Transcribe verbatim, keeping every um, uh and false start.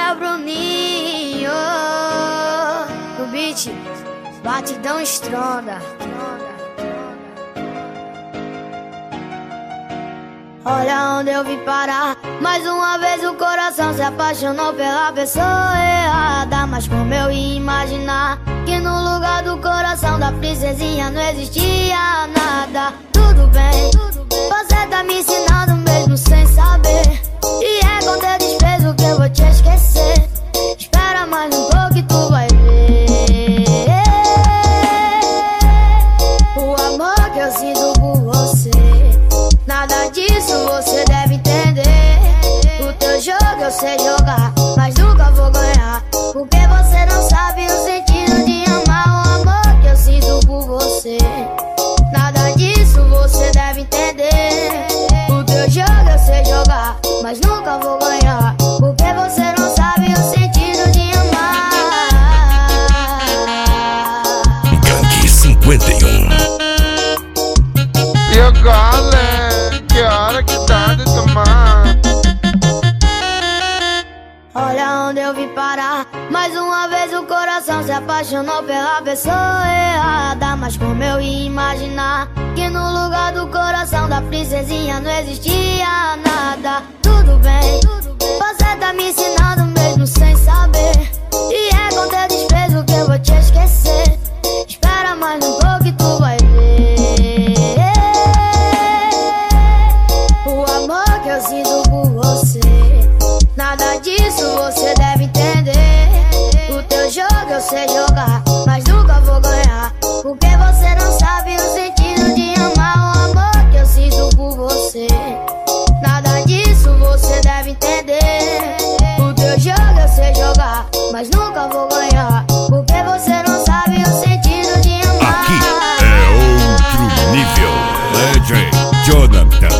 é o Bruninho. O beat, batidão estronda. Olha onde eu vim parar. Mais uma vez o coração se apaixonou pela pessoa errada. Mas como eu ia imaginar que no lugar do coração da princesinha não existia nada. Tudo bem, você tá me ensinando mesmo sem saber. E é com teu desprezo que eu vou te esquecer. Espera mais um pouco e tu vai ver o amor que eu sinto por você. Nada disso você deve entender. O teu jogo eu sei jogar, mas nunca vou ganhar, porque você não sabe o sentido de amar. O amor que eu sinto por você. Nada disso você deve entender. O teu jogo eu sei jogar, mas nunca vou ganhar, porque você não sabe o sentido de amar. Gangue cinquenta e um. E agora, que hora que tá de tomar? Olha onde eu vim parar. Mais uma vez o coração se apaixonou pela pessoa errada. Mas como eu ia imaginar que no lugar do coração da princesinha não existia nada. Tudo bem, você tá me ensinando mesmo sem saber. E é com teu desprezo que eu vou te esquecer. Espera mais um pouco e tu vai ver o amor que eu sinto por você. Nada disso você deve entender. O teu jogo eu sei jogar, mas nunca vou ganhar, porque você não sabe o sentido de amar. O amor que eu sinto por você. Nada disso você deve entender. O teu jogo eu sei jogar, mas nunca vou ganhar, porque você não sabe o sentido de amar. Aqui é outro nível. Legend Jonathan.